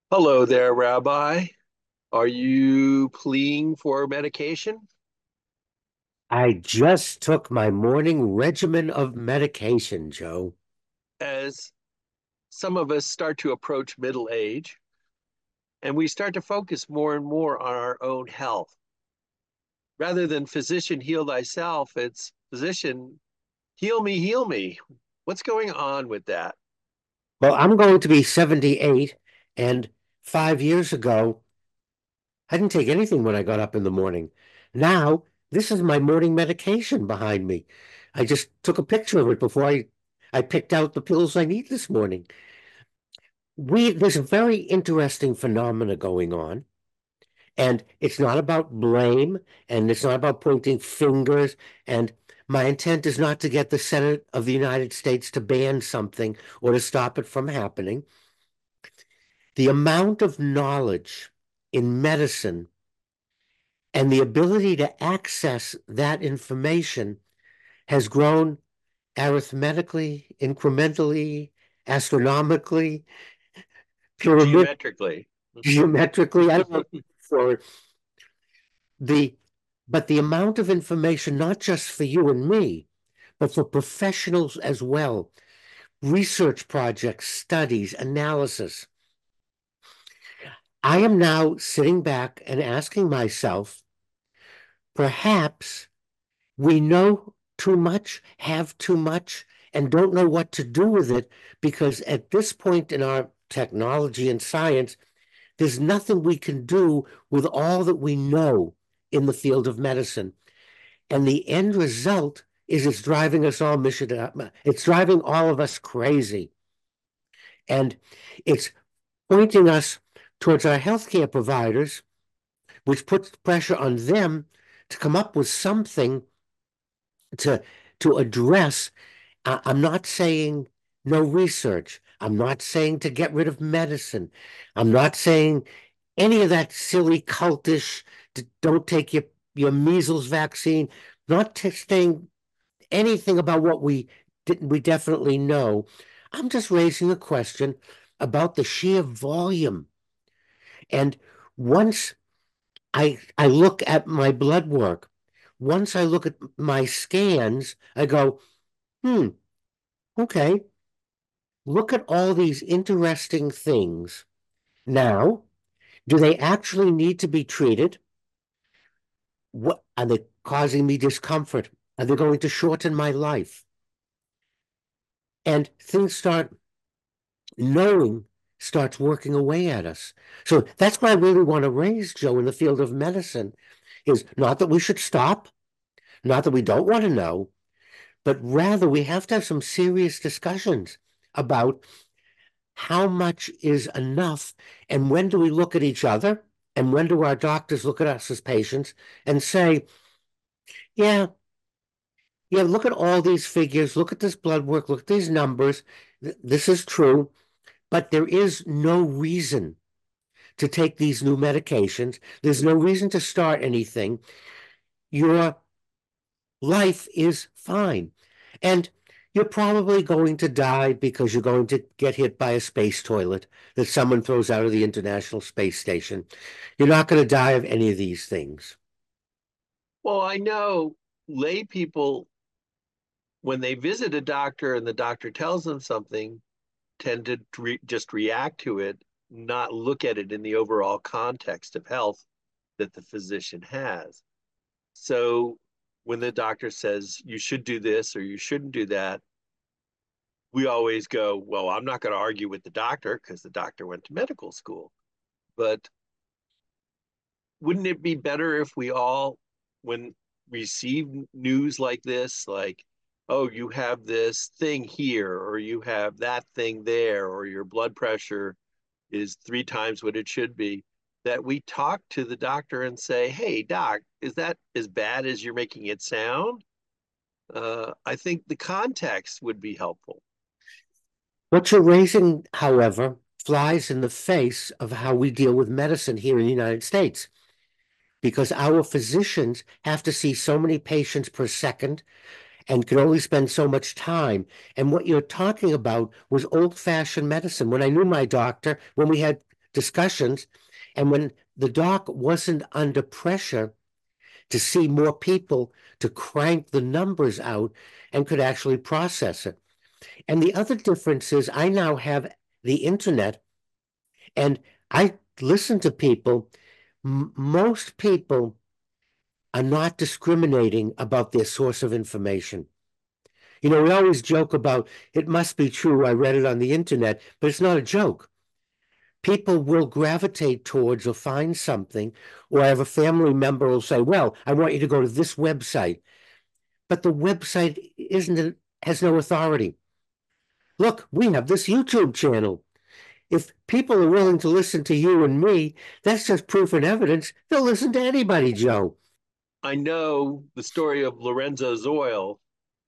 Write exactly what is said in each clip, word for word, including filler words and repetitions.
Hello there, Rabbi. Are you pleading for medication? I just took my morning regimen of medication, Joe. As some of us start to approach middle age and we start to focus more and more on our own health. Rather than physician heal thyself, it's physician heal me, heal me. What's going on with that? Well, I'm going to be seventy-eight, and five years ago, I didn't take anything when I got up in the morning. Now, this is my morning medication behind me. I just took a picture of it before I, I picked out the pills I need this morning. We, there's a very interesting phenomena going on. And it's not about blame, and it's not about pointing fingers. And my intent is not to get the Senate of the United States to ban something or to stop it from happening. The amount of knowledge in medicine and the ability to access that information has grown arithmetically, incrementally, astronomically, pyramid, Geometrically. geometrically. I don't know for the but the amount of information, not just for you and me, but for professionals as well, research projects, studies, analysis. I am now sitting back and asking myself, perhaps we know too much, have too much, and don't know what to do with it because at this point in our technology and science, there's nothing we can do with all that we know in the field of medicine. And the end result is it's driving us all mission. It's driving all of us crazy. And it's pointing us towards our healthcare providers, which puts pressure on them to come up with something to to address. I, I'm not saying no research. I'm not saying to get rid of medicine. I'm not saying any of that silly cultish, don't take your, your measles vaccine, not saying anything about what we we definitely know. I'm just raising a question about the sheer volume. And once I I look at my blood work, once I look at my scans, I go, hmm, okay, look at all these interesting things. Now, do they actually need to be treated? What are they causing me discomfort? Are they going to shorten my life? And things start knowing starts working away at us. So that's what I really want to raise, Joe, in the field of medicine, is not that we should stop, not that we don't want to know, but rather we have to have some serious discussions about how much is enough and when do we look at each other and when do our doctors look at us as patients and say, yeah, yeah, look at all these figures, look at this blood work, look at these numbers. This is true, but there is no reason to take these new medications. There's no reason to start anything. Your life is fine. And you're probably going to die because you're going to get hit by a space toilet that someone throws out of the International Space Station. You're not going to die of any of these things. Well, I know lay people, when they visit a doctor and the doctor tells them something, tend to re- just react to it, not look at it in the overall context of health that the physician has. So when the doctor says you should do this or you shouldn't do that, we always go, well, I'm not going to argue with the doctor because the doctor went to medical school. But wouldn't it be better if we all, when receive news like this, like, oh, you have this thing here, or you have that thing there, or your blood pressure is three times what it should be, that we talk to the doctor and say, hey, doc, is that as bad as you're making it sound? Uh, I think the context would be helpful. What you're raising, however, flies in the face of how we deal with medicine here in the United States, because our physicians have to see so many patients per second and can only spend so much time. And what you're talking about was old-fashioned medicine. When I knew my doctor, when we had discussions. And when the doc wasn't under pressure to see more people to crank the numbers out and could actually process it. And the other difference is I now have the internet and I listen to people. M- most people are not discriminating about their source of information. You know, we always joke about it must be true. I read it on the internet, but it's not a joke. People will gravitate towards or find something, or I have a family member will say, well, I want you to go to this website. But the website isn't has no authority. Look, we have this YouTube channel. If people are willing to listen to you and me, that's just proof and evidence. They'll listen to anybody, Joe. I know the story of Lorenzo's oil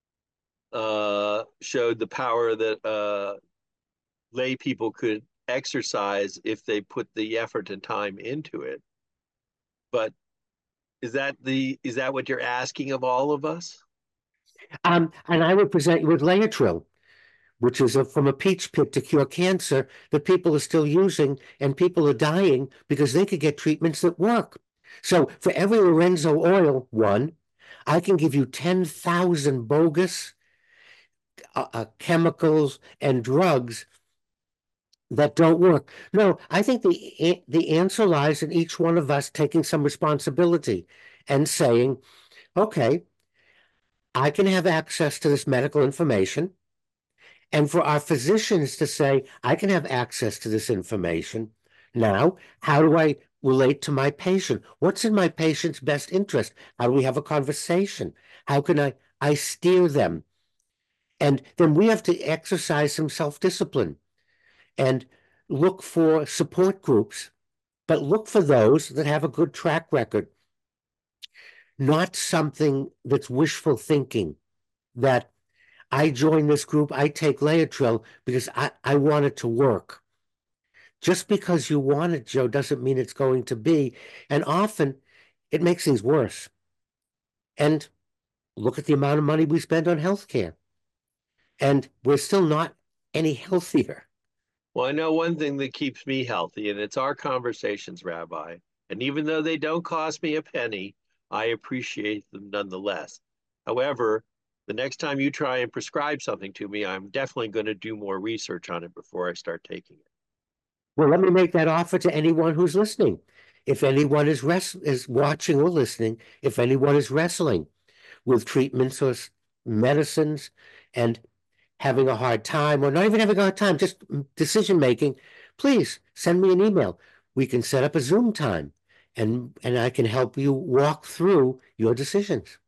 uh, showed the power that uh, lay people could exercise if they put the effort and time into it. But is that the is that what you're asking of all of us? Um, and I would present you with Laetrile, which is a, from a peach pit to cure cancer that people are still using, and people are dying because they could get treatments that work. So for every Lorenzo oil one, I can give you ten thousand bogus uh, uh, chemicals and drugs that don't work. No, I think the the answer lies in each one of us taking some responsibility and saying, okay, I can have access to this medical information. And for our physicians to say, I can have access to this information. Now, how do I relate to my patient? What's in my patient's best interest? How do we have a conversation? How can I, I steer them? And then we have to exercise some self-discipline and look for support groups, but look for those that have a good track record, not something that's wishful thinking that I join this group, I take Laetrile because I, I want it to work. Just because you want it, Joe, doesn't mean it's going to be. And often it makes things worse. And look at the amount of money we spend on healthcare. And we're still not any healthier. Well, I know one thing that keeps me healthy, and it's our conversations, Rabbi. And even though they don't cost me a penny, I appreciate them nonetheless. However, the next time you try and prescribe something to me, I'm definitely going to do more research on it before I start taking it. Well, let me make that offer to anyone who's listening. If anyone is res- is watching or listening, if anyone is wrestling with treatments or medicines and having a hard time, or not even having a hard time, just decision making, please send me an email. We can set up a Zoom time and and I can help you walk through your decisions.